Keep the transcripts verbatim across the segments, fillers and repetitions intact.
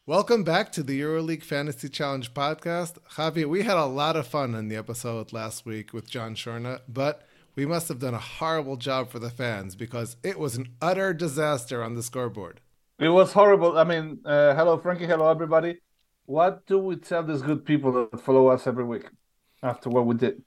Welcome back to the EuroLeague Fantasy Challenge podcast. Javi, we had a lot of fun in the episode last week with John Shorna, but we must have done a horrible job for the fans because it was an utter disaster on the scoreboard. It was horrible. I mean, uh, hello, Frankie. Hello, everybody. What do we tell these good people that follow us every week after what we did?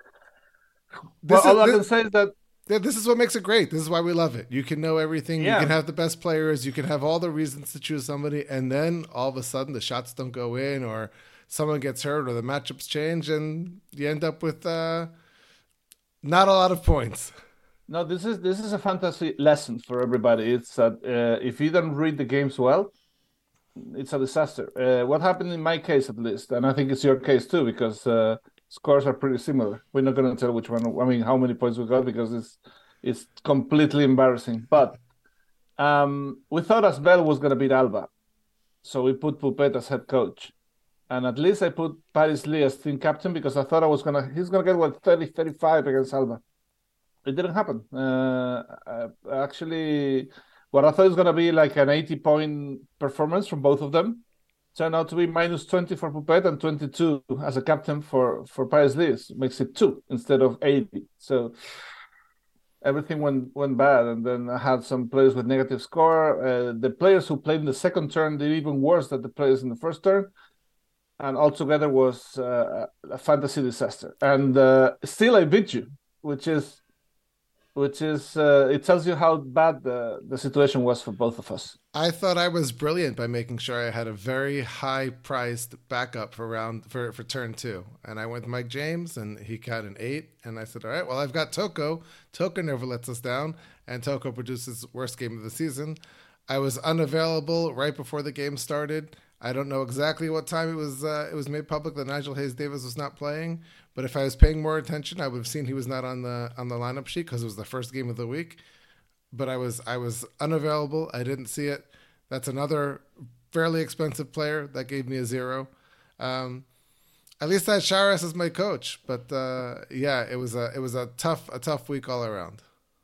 Well, This is all I this, can say is that, this is what makes it great. This is why we love it. You can know everything. You can yeah, have the best players. You can have all the reasons to choose somebody, and then all of a sudden the shots don't go in, or someone gets hurt, or the matchups change, and you end up with uh, not a lot of points. no, this is this is a fantasy lesson for everybody. It's that uh, if you don't read the games well, it's a disaster. Uh, what happened in my case, at least, and I think it's your case too, because uh, scores are pretty similar. We're not going to tell which one. I mean, how many points we got because it's it's completely embarrassing. But um, we thought Asbel was going to beat Alba, so we put Pupet as head coach. And at least I put Paris Lee as team captain because I thought I was gonna he's gonna get what thirty, thirty-five against Alba. It didn't happen. Uh, uh, actually, what I thought was gonna be like an eighty point performance from both of them turned out to be minus twenty for Pupet and twenty-two as a captain for for Paris Lee. Makes it two instead of eighty. So everything went went bad, and then I had some players with negative score. Uh, the players who played in the second turn did even worse than the players in the first turn, and altogether was uh, a fantasy disaster. And uh, still, I beat you, which is, which is, uh, it tells you how bad the, the situation was for both of us. I thought I was brilliant by making sure I had a very high priced backup for round for, for turn two. And I went with Mike James and he got an eight. And I said, all right, well, I've got Toko. Toko never lets us down. And Toko produces worst game of the season. I was unavailable right before the game started. I don't know exactly what time it was uh, it was made public that Nigel Hayes Davis was not playing, but if I was paying more attention, I would have seen he was not on the on the lineup sheet because it was the first game of the week. But I was I was unavailable. I didn't see it. That's another fairly expensive player that gave me a zero. Um, at least I had Sharas as my coach, but uh, yeah, it was a it was a tough a tough week all around.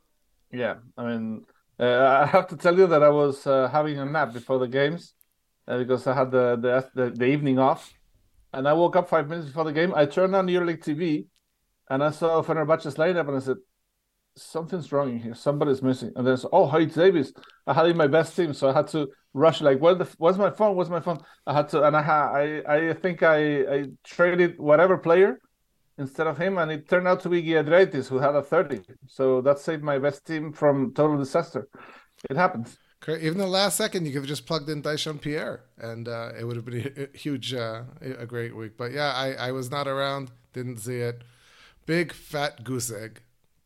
Yeah, I mean, uh, I have to tell you that I was uh, having a nap before the games uh, because I had the, the the the evening off, and I woke up five minutes before the game. I turned on EuroLeague T V, and I saw Fenerbahce's lineup, and I said, something's wrong in here. Somebody's missing. And there's oh, Hayes Davis. I had in my best team, so I had to rush. Like, where the where's my phone? Where's my phone? I had to, and I ha- I I think I I traded whatever player instead of him, and it turned out to be Giadreitis who had a thirty. So that saved my best team from total disaster. It happens. Even the last second, you could have just plugged in Dyson Pierre, and uh, it would have been a huge, uh, a great week. But yeah, I, I was not around, didn't see it. Big fat goose egg.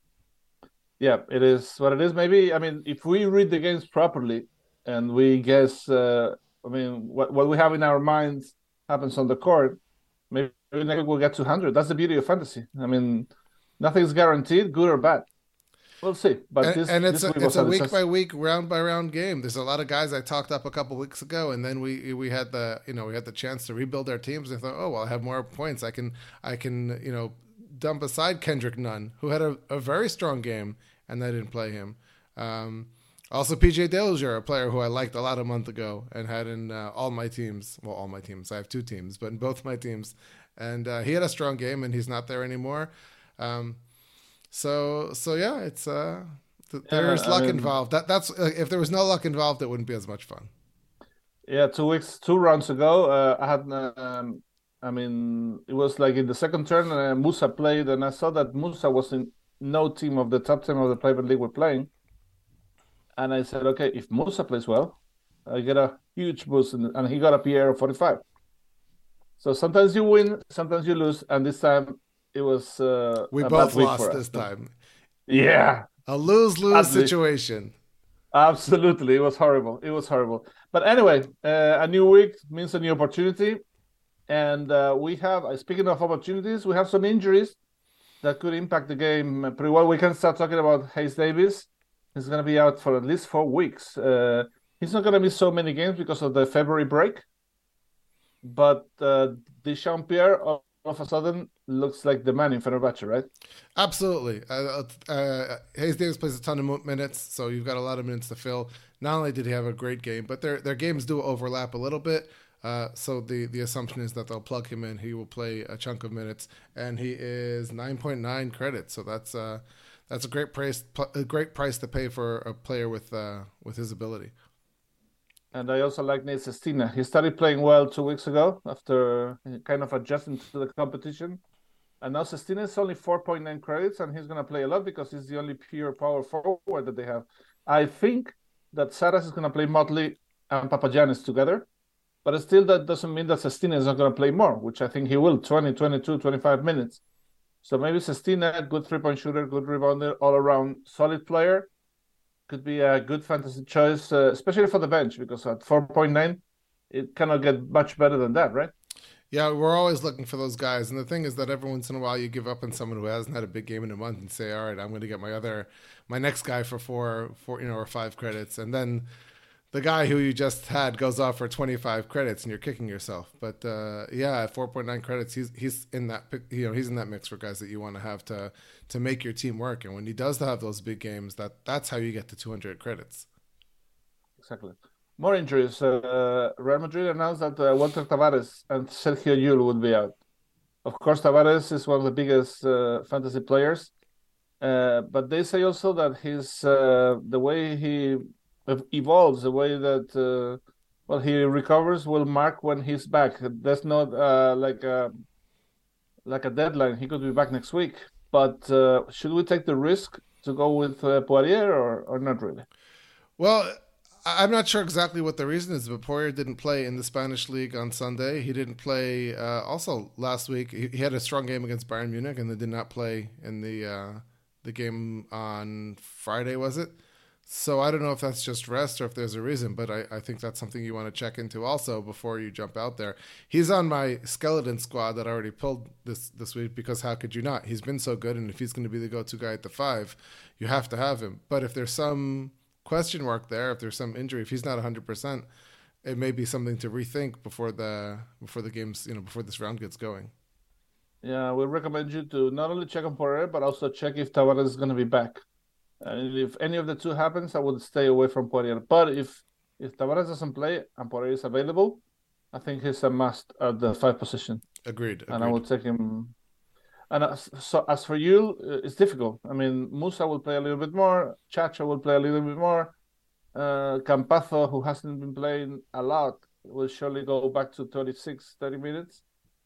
Yeah, it is what it is. Maybe I mean, if we read the games properly and we guess, uh, I mean, what what we have in our minds happens on the court. Maybe next week we'll get two hundred. That's the beauty of fantasy. I mean, nothing's guaranteed, good or bad. We'll see. But And, this and it's this a week it's was a a week by disaster. week, round by round game. There's a lot of guys I talked up a couple weeks ago, and then we we had the you know we had the chance to rebuild our teams. I thought, oh well, I have more points. I can I can you know dump aside Kendrick Nunn, who had a, a very strong game, and I didn't play him. Um, also, P J Dillinger, a player who I liked a lot a month ago and had in uh, all my teams. Well, all my teams. I have two teams, but in both my teams, and uh, he had a strong game, and he's not there anymore. Um, so so yeah, it's uh, th- Yeah, there's I luck mean, involved. That that's uh, if there was no luck involved, it wouldn't be as much fun. yeah, two weeks, two rounds ago, uh, I had. Um, I mean, it was like in the second turn, uh, Musa played, and I saw that Musa was in no team of the top ten of the private league were playing. And I said, okay, if Musa plays well, I get a huge boost, in, and he got a P R of forty-five. So sometimes you win, sometimes you lose, and this time it was uh, We a bad both week lost for us. this time. Yeah, A lose lose sadly, situation. absolutely, it was horrible. It was horrible. But anyway, uh, a new week means a new opportunity, and uh, we have. Uh, speaking of opportunities, we have some injuries that could impact the game pretty well. We can start talking about Hayes Davis. He's going to be out for at least four weeks. Uh, he's not going to miss so many games because of the February break. But uh, Deschamps Pierre of a sudden looks like the man in Fenerbahce, right? Absolutely. Uh, uh, Hayes Davis plays a ton of minutes, so you've got a lot of minutes to fill. Not only did he have a great game, but their their games do overlap a little bit. Uh, so the, the assumption is that they'll plug him in. He will play a chunk of minutes, and he is nine point nine credits. So that's uh, that's a great price a great price to pay for a player with uh, with his ability. And I also like Nate Sestina. He started playing well two weeks ago after kind of adjusting to the competition. And now Sestina is only four point nine credits, and he's going to play a lot because he's the only pure power forward that they have. I think that Saras is going to play Motley and Papagiannis together, but still that doesn't mean that Sestina is not going to play more, which I think he will, twenty, twenty-two, twenty-five minutes. So maybe Sestina, good three-point shooter, good rebounder, all-around solid player, could be a good fantasy choice, uh, especially for the bench, because at four point nine, it cannot get much better than that, right? Yeah, we're always looking for those guys. And the thing is that every once in a while you give up on someone who hasn't had a big game in a month and say, all right, I'm going to get my other, my next guy for four, four, you know, or five credits. And then the guy who you just had goes off for twenty-five credits and you're kicking yourself. But uh, yeah, at four point nine credits, he's he's in that you know he's in that mix for guys that you want to have to to make your team work. And when he does have those big games, that that's how you get to two hundred credits. Exactly. More injuries. Uh, Real Madrid announced that uh, Walter Tavares and Sergio Llull would be out. Of course, Tavares is one of the biggest uh, fantasy players, uh, but they say also that his uh, the way he evolves, the way that uh, well he recovers, will mark when he's back. That's not uh, like a like a deadline. He could be back next week. But uh, should we take the risk to go with uh, Poirier or, or not really? Well, I'm not sure exactly what the reason is, but Poirier didn't play in the Spanish league on Sunday. He didn't play uh, also last week. He, he had a strong game against Bayern Munich, and they did not play in the uh, the game on Friday, was it? So I don't know if that's just rest or if there's a reason, but I, I think that's something you want to check into also before you jump out there. He's on my skeleton squad that I already pulled this, this week because how could you not? He's been so good, and if he's going to be the go-to guy at the five, you have to have him. But if there's some question mark there, if there's some injury, if he's not one hundred percent, it may be something to rethink before the before the games, you know, before this round gets going. Yeah, we recommend you to not only check on Poirier, but also check if Tavares is going to be back. And if any of the two happens, I would stay away from Poirier. But if if Tavares doesn't play and Poirier is available, I think he's a must at the five position. Agreed. agreed. And I will take him. And as, so as for you, it's difficult. I mean, Musa will play a little bit more. Chacha will play a little bit more. Uh, Campazzo, who hasn't been playing a lot, will surely go back to thirty-six, thirty minutes.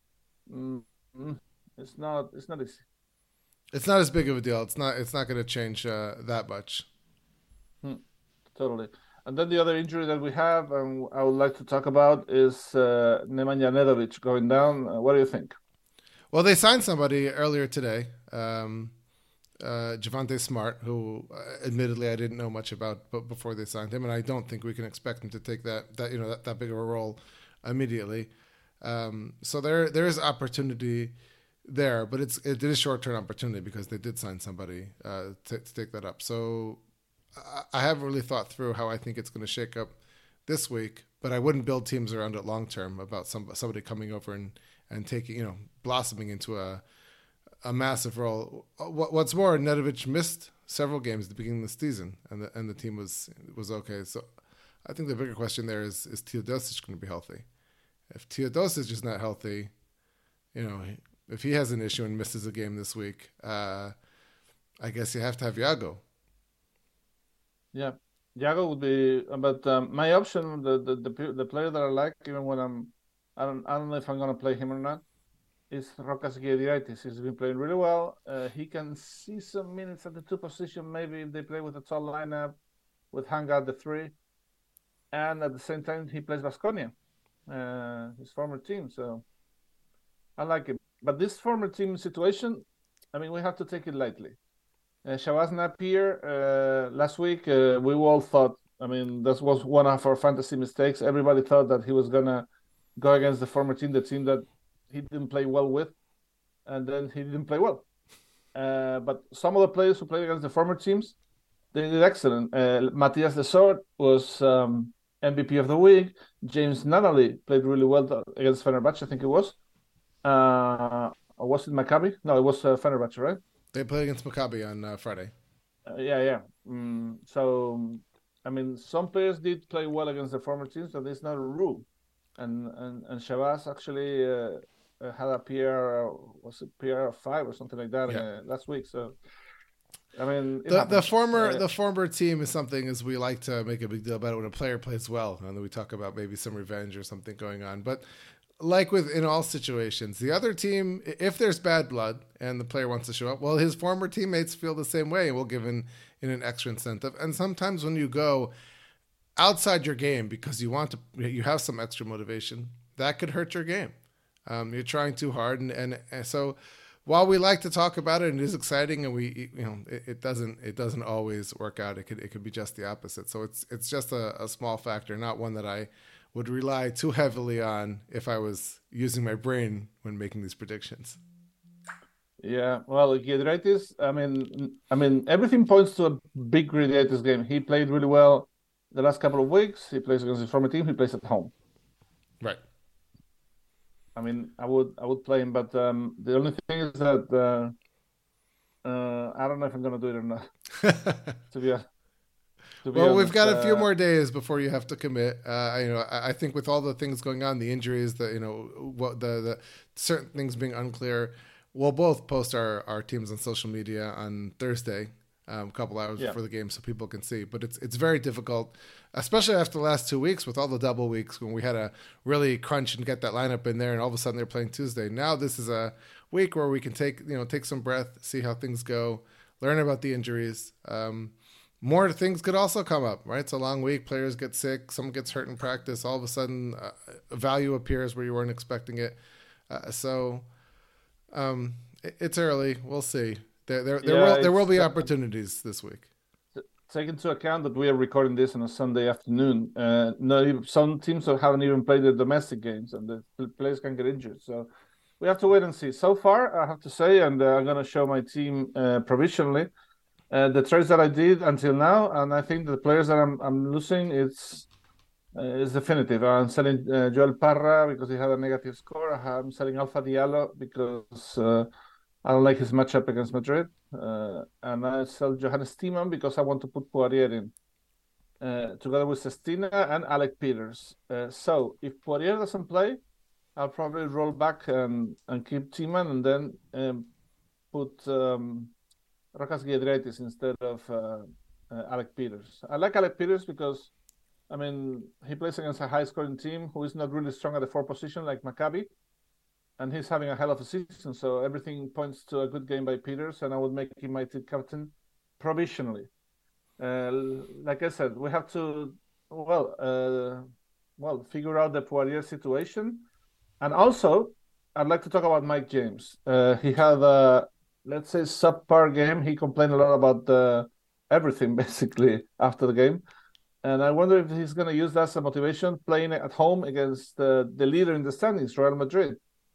Mm-hmm. It's not. It's not easy. It's not as big of a deal. It's not. It's not going to change uh, that much. Hmm. Totally. And then the other injury that we have, and I would like to talk about, is uh, Nemanja Nedovic going down. Uh, what do you think? Well, they signed somebody earlier today, um, uh, Javante Smart, who uh, admittedly I didn't know much about, but before they signed him, and I don't think we can expect him to take that that you know that, that big of a role immediately. Um, so there there is opportunity there, but it's it is short term opportunity because they did sign somebody uh, to, to take that up. So I, I haven't really thought through how I think it's going to shake up this week, but I wouldn't build teams around it long term about some somebody coming over and, and taking you know blossoming into a a massive role. What, what's more, Nedovic missed several games at the beginning of the season, and the and the team was was okay. So I think the bigger question there is is Teodosic going to be healthy? If Teodosic is not healthy, you know. If he has an issue and misses a game this week, uh, I guess you have to have Yago. Yeah, Yago would be. But um, my option, the, the the the player that I like, even when I'm, I don't I don't know if I'm gonna play him or not, is Rokas Giedritis. He's been playing really well. Uh, he can see some minutes at the two position, maybe if they play with a tall lineup, with Hanga at the three, and at the same time he plays Baskonia, uh, his former team. So I like him. But this former team situation, I mean, we have to take it lightly. Uh, Shabazz Napier, uh, last week, uh, we all thought, I mean, that was one of our fantasy mistakes. Everybody thought that he was going to go against the former team, the team that he didn't play well with, and then he didn't play well. Uh, but some of the players who played against the former teams, they did excellent. Uh, Matthias Desort was um, M V P of the week. James Nunnally played really well against Fenerbahce, I think it was. Uh, was it Maccabi? No, it was uh, Fenerbahce, right? They played against Maccabi on uh, Friday. Uh, yeah, yeah. Mm, so, I mean, some players did play well against the former teams, but it's not a rule. And and and Shabazz actually uh, uh, had a P R, uh, was it P R of five or something like that Yeah. uh, last week. So, I mean, it The the happens. former Uh, the former team is something as we like to make a big deal about it when a player plays well, and then we talk about maybe some revenge or something going on. But like with in all situations, the other team, if there's bad blood and the player wants to show up, well, his former teammates feel the same way, and we'll give in, in an extra incentive. And sometimes when you go outside your game because you want to, you have some extra motivation, that could hurt your game. Um, you're trying too hard, and, and, and so while we like to talk about it and it is exciting, and we you know it, it doesn't it doesn't always work out. It could it could be just the opposite. So it's it's just a, a small factor, not one that I would rely too heavily on if I was using my brain when making these predictions. yeah, well, Giedraitis, I mean, I mean, everything points to a big Giedraitis game. He played really well the last couple of weeks. He plays against his former team. He plays at home. Right. I mean, I would I would play him, but um, the only thing is that uh, uh, I don't know if I'm gonna do it or not. To be to be Well, we've honest, got a few uh, more days before you have to commit. Uh, you know, I, I think with all the things going on, the injuries, the you know, what the the certain things being unclear, we'll both post our, our teams on social media on Thursday, um, a couple hours yeah, before the game, so people can see. But it's it's very difficult, especially after the last two weeks with all the double weeks when we had to really crunch and get that lineup in there, and all of a sudden they're playing Tuesday. Now this is a week where we can take you know take some breath, see how things go, learn about the injuries. Um, more things could also come up, right? It's a long week. Players get sick. Someone gets hurt in practice. All of a sudden, uh, a value appears where you weren't expecting it. Uh, so um, it, it's early. We'll see. There, there, there yeah. will there will It's be uh, opportunities this week. take into account that we are recording this on a Sunday afternoon. Uh, no, some teams haven't even played the domestic games, and the players can get injured. So we have to wait and see. So far, I have to say, and uh, I'm going to show my team uh, provisionally uh, the trades that I did until now, and I think the players that I'm I'm losing it's uh, it's definitive. I'm selling uh, Joel Parra because he had a negative score. I'm selling Alpha Diallo because uh, I don't like his matchup against Madrid. Uh, and I sell Johannes Thiemann because I want to put Poirier in, uh, together with Sestina and Alec Peters. Uh, so if Poirier doesn't play, I'll probably roll back and, and keep Thiemann and then um, put um, Rokas Giedraitis instead of uh, uh, Alec Peters. I like Alec Peters because, I mean, he plays against a high-scoring team who is not really strong at the four position like Maccabi. And he's having a hell of a season, so everything points to a good game by Peters, and I would make him my team captain provisionally. Uh, like I said, we have to well, uh, well, figure out the Poirier situation, and also I'd like to talk about Mike James. Uh, he had a, let's say, subpar game. He complained a lot about uh, everything basically after the game, and I wonder if he's going to use that as a motivation, playing at home against uh, the leader in the standings, Real Madrid.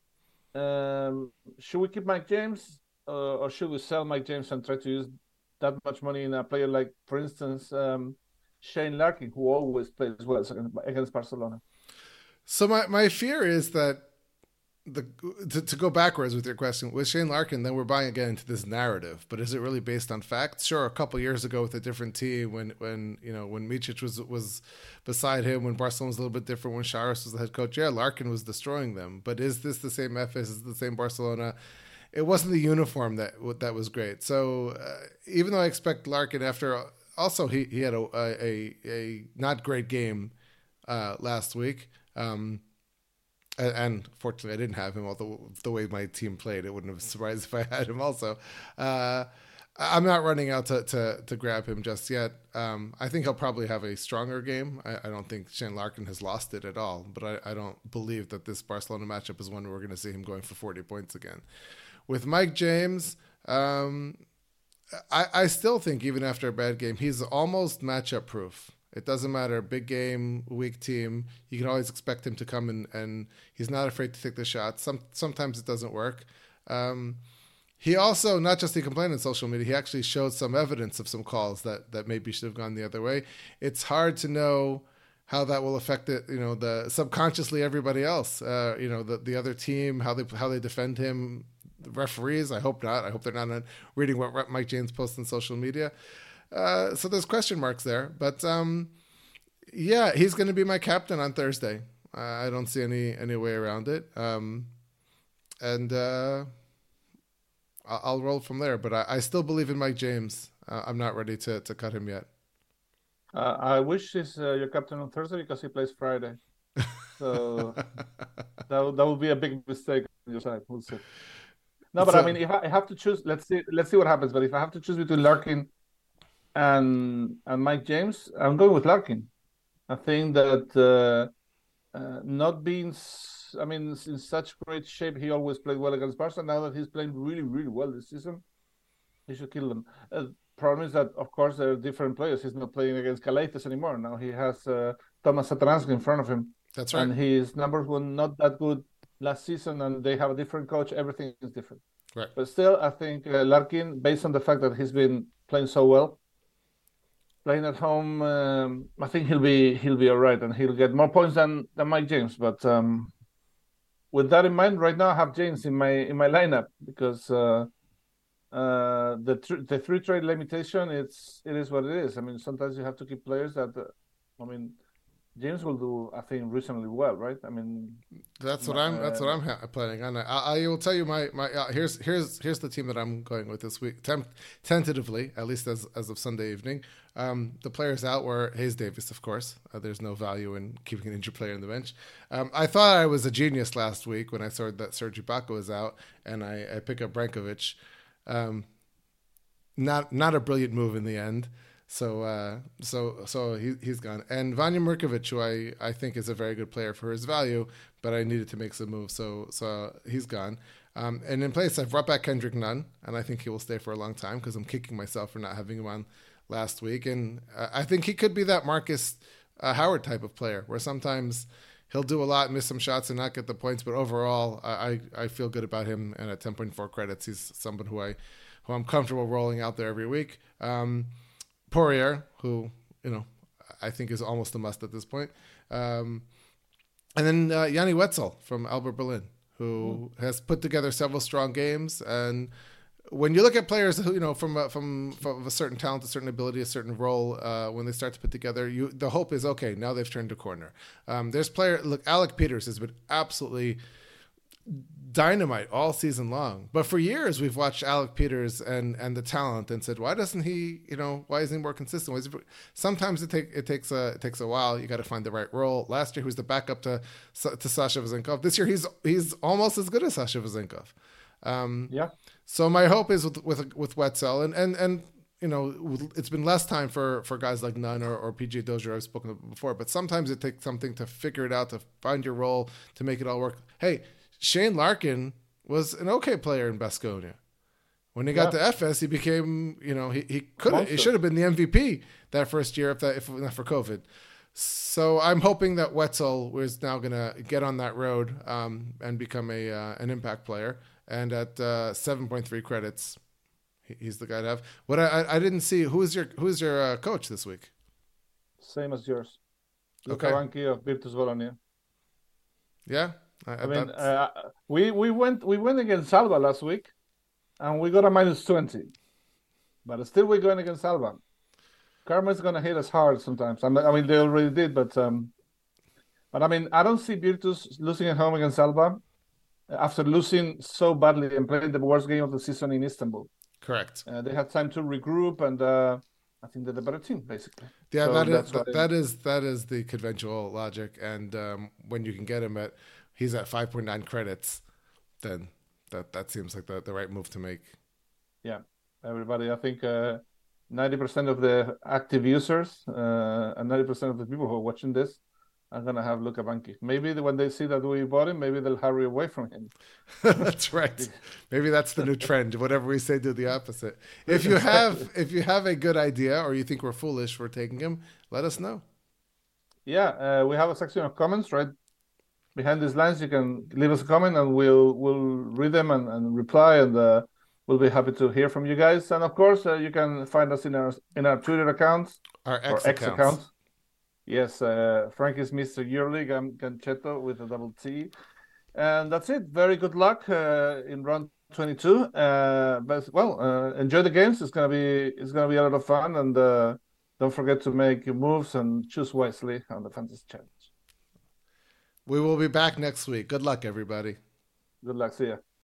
Um, should we keep Mike James, uh, or should we sell Mike James and try to use that much money in a player like, for instance, um, Shane Larkin, who always plays well against Barcelona? So my, my fear is that the to, to go backwards with your question with Shane Larkin, then we're buying again into this narrative. But is it really based on facts? Sure, a couple years ago with a different team, when when you know when Micic was was beside him, when Barcelona was a little bit different, when Charas was the head coach, yeah, Larkin was destroying them. But is this the same Memphis? Is it the same Barcelona? It wasn't the uniform that that was great. So uh, even though I expect Larkin after, also he he had a a, a not great game uh, last week. Um, And fortunately, I didn't have him. Although the way my team played, it wouldn't have surprised if I had him. Also, uh, I'm not running out to, to, to grab him just yet. Um, I think he'll probably have a stronger game. I, I don't think Shane Larkin has lost it at all. But I, I don't believe that this Barcelona matchup is one where we're going to see him going for forty points again. With Mike James, um, I, I still think even after a bad game, he's almost matchup proof. It doesn't matter, big game, weak team. You can always expect him to come in, and he's not afraid to take the shots. Some sometimes it doesn't work. Um, he also, not just he complained on social media, he actually showed some evidence of some calls that that maybe should have gone the other way. It's hard to know how that will affect it, you know, the subconsciously everybody else, uh, you know, the the other team, how they how they defend him, the referees. I hope not. I hope they're not reading what Mike James posts on social media. Uh, so there's question marks there, but um, yeah, he's going to be my captain on Thursday. Uh, I don't see any any way around it, um, and uh, I'll, I'll roll from there. But I, I still believe in Mike James. Uh, I'm not ready to to cut him yet. Uh, I wish he's uh, your captain on Thursday because he plays Friday. So that that would be a big mistake on your side. We'll see. No, but so, I mean, if I have to choose, let's see, let's see what happens. But if I have to choose between Larkin and and Mike James, I'm going with Larkin. I think that uh, uh, not being, I mean, in such great shape, he always played well against Barca. Now that he's playing really, really well this season, he should kill them. Uh, problem is that, of course, there are different players. He's not playing against Kalaitis anymore. Now he has uh, Thomas Satoransky in front of him. That's right. And his numbers were not that good last season, and they have a different coach. Everything is different. Right. But still, I think uh, Larkin, based on the fact that he's been playing so well, playing at home, um, I think he'll be he'll be all right, and he'll get more points than, than Mike James. But um, with that in mind, right now I have James in my in my lineup because uh, uh, the tr- the three trade limitation it's it is what it is. I mean, sometimes you have to keep players that, uh, I mean, James will do, I think, reasonably well, right? I mean, that's what I'm. Uh, that's what I'm ha- planning on. I, I will tell you my my. Uh, here's here's here's the team that I'm going with this week. Tem- tentatively, at least as as of Sunday evening, um, the players out were Hayes Davis, of course. Uh, there's no value in keeping an injured player on the bench. Um, I thought I was a genius last week when I saw that Serge Ibaka was out, and I, I pick up Brankovic. Um, not not a brilliant move in the end. So, uh, so, so he he's gone, and Vanya Mirkovic, who I, I think is a very good player for his value, but I needed to make some moves, so so he's gone. Um, and in place, I've brought back Kendrick Nunn, and I think he will stay for a long time because I'm kicking myself for not having him on last week, and uh, I think he could be that Marcus uh, Howard type of player, where sometimes he'll do a lot, miss some shots, and not get the points, but overall, I I, I feel good about him, and at ten point four credits, he's someone who I who I'm comfortable rolling out there every week. Um, Poirier, who, you know, I think is almost a must at this point. Um, and then uh, Yanni Wetzel from Albert Berlin, who mm. has put together several strong games. And when you look at players who, you know, from a, from, from a certain talent, a certain ability, a certain role, uh, when they start to put together, you the hope is, okay, now they've turned a corner. Um, there's player, look, Alec Peters has been absolutely dynamite all season long, but for years we've watched Alec Peters and and the talent and said, why doesn't he, you know, why isn't he more consistent? He, sometimes it take it takes a it takes a while. You got to find the right role. Last year he was the backup to to Sasha Vezenkov. This year he's he's almost as good as Sasha Vezenkov. Um, yeah. So my hope is with with with Wetzel and and and you know, it's been less time for, for guys like Nunn or, or P J Dozier. I've spoken about before, but sometimes it takes something to figure it out, to find your role, to make it all work. Hey, Shane Larkin was an okay player in Baskonia. When he got yeah. to F S, he became, you know, he, he could have, he should have been the M V P that first year if that if not for COVID. So I'm hoping that Wetzel is now going to get on that road um, and become a uh, an impact player. And at uh, seven point three credits, he, he's the guy to have. What I I, I didn't see, who is your who is your uh, coach this week? Same as yours. Luca Okay. Banchi of Virtus Bologna. Yeah. I, I mean, uh, we we went we went against Alba last week, and we got a minus twenty, but still we're going against Alba. Karma's gonna hit us hard sometimes. I mean, they already did, but um, but I mean, I don't see Virtus losing at home against Alba after losing so badly and playing the worst game of the season in Istanbul. Correct. Uh, they had time to regroup, and uh, I think they're the better team, basically. Yeah, so that is that, I... that is that is the conventional logic, and um, when you can get him at he's at five point nine credits, then that, that seems like the, the right move to make. Yeah, everybody, I think uh, ninety percent of the active users uh, and ninety percent of the people who are watching this are going to have Luca Banchi. Maybe when they see that we bought him, maybe they'll hurry away from him. That's right. Maybe that's the new trend. Whatever we say, do the opposite. If you have if you have a good idea or you think we're foolish for taking him, let us know. Yeah, uh, we have a section of comments, right? Behind these lines, you can leave us a comment and we'll we'll read them and, and reply, and uh, we'll be happy to hear from you guys. And of course, uh, you can find us in our in our Twitter accounts, our X or X accounts. accounts. Yes, uh, Frank is Mister Yearly, Gan- Ganchetto with a double T. And that's it. Very good luck uh, in round twenty-two. Uh, but well, uh, enjoy the games. It's gonna be it's gonna be a lot of fun, and uh, don't forget to make your moves and choose wisely on the Fantasy Challenge. We will be back next week. Good luck, everybody. Good luck. See ya.